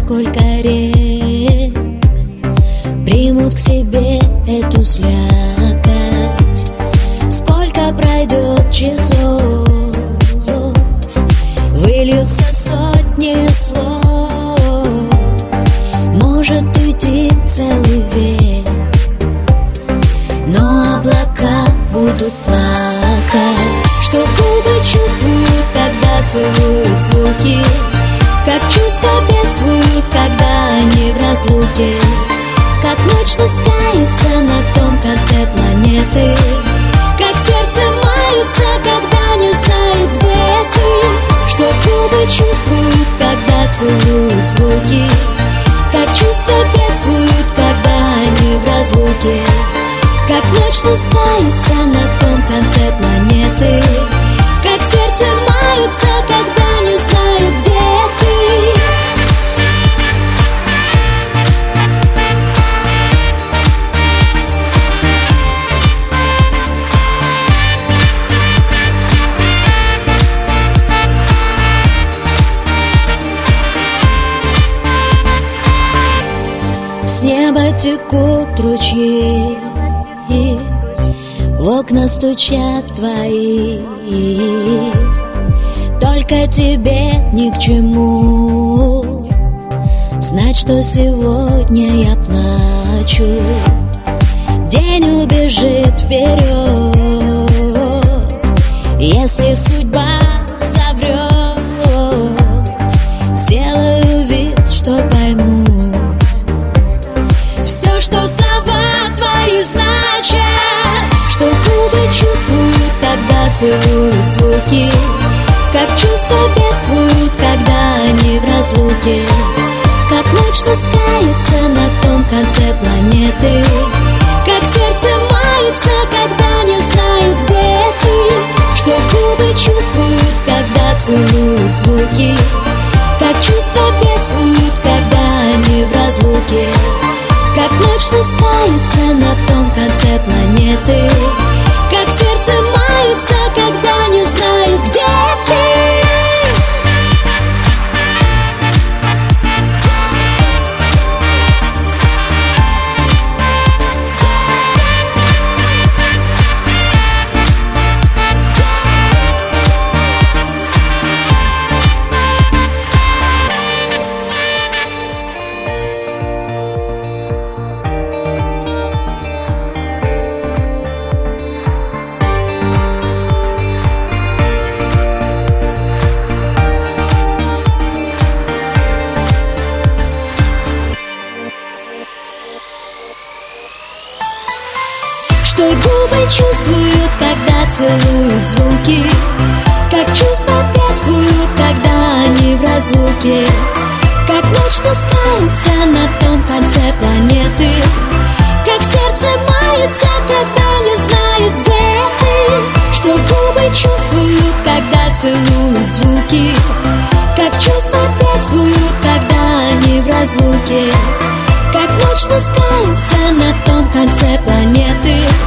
сколько рек примут к себе эту слякоть, сколько пройдет часов, выльются сотни слов, может уйти целый век, но облака будут плакать. Что губы чувствуют, когда целуют звуки, как чувства бедствуют, когда они в разлуке, как ночь спускается на том конце планеты, как сердце мается, когда не знают, где ты. Что губы чувствуют, когда целуют звуки, как чувства бедствуют, когда они в разлуке, как ночь спускается на том конце планеты, как сердце мается, когда не знают, где ты. С неба текут ручьи, в окна стучат твои. Только тебе ни к чему знать, что сегодня я плачу. День убежит вперед, если судьба соврет. Сделаю вид, что пойму все, что слова твои значат. Что губы чувствуют, когда целуют звуки, как чувства бедствуют, когда они в разлуке, как ночь спускается на том конце планеты, как сердце мается, когда не знают, где ты. Что губы чувствуют, когда целуют звуки, как чувства бедствуют, когда они в разлуке, как ночь спускается на том конце планеты, как сердце мается, когда не знают, где ты. Что губы чувствуют, когда целуют звуки, как чувства бедствуют, когда они в разлуке, как ночь спускается на том конце планеты, как сердце мается, когда не знают, где ты. Что губы чувствуют, когда целуют звуки, как чувства бедствуют, когда они в разлуке, как ночь спускается на том конце планеты,